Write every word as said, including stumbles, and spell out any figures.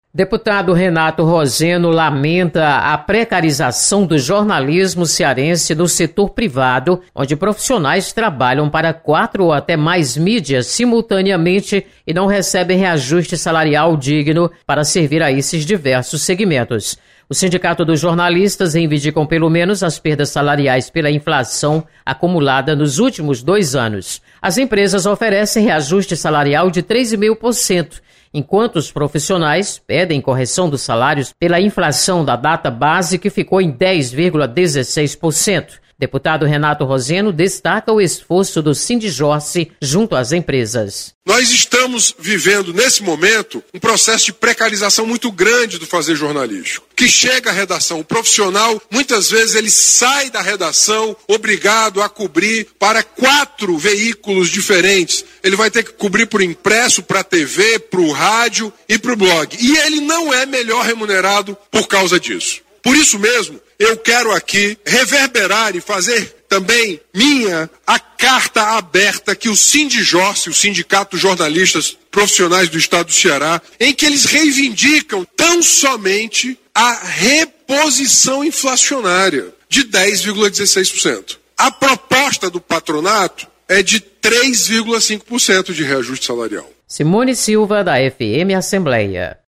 Deputado Renato Roseno lamenta a precarização do jornalismo cearense no setor privado, onde profissionais trabalham para quatro ou até mais mídias simultaneamente e não recebem reajuste salarial digno para servir a esses diversos segmentos. O Sindicato dos Jornalistas reivindicam pelo menos as perdas salariais pela inflação acumulada nos últimos dois anos. As empresas oferecem reajuste salarial de três vírgula cinco por cento, enquanto os profissionais pedem correção dos salários pela inflação da data base, que ficou em dez vírgula dezesseis por cento. Deputado Renato Roseno destaca o esforço do Sindijorce junto às empresas. Nós estamos vivendo, nesse momento, um processo de precarização muito grande do fazer jornalístico. Que chega à redação, o profissional, muitas vezes ele sai da redação obrigado a cobrir para quatro veículos diferentes. Ele vai ter que cobrir para o impresso, para a T V, para o rádio e para o blog. E ele não é melhor remunerado por causa disso. Por isso mesmo, eu quero aqui reverberar e fazer também minha a carta aberta que o Sindijorce, o Sindicato dos Jornalistas Profissionais do Estado do Ceará, em que eles reivindicam tão somente a reposição inflacionária de dez vírgula dezesseis por cento. A proposta do patronato é de três vírgula cinco por cento de reajuste salarial. Simone Silva, da F M Assembleia.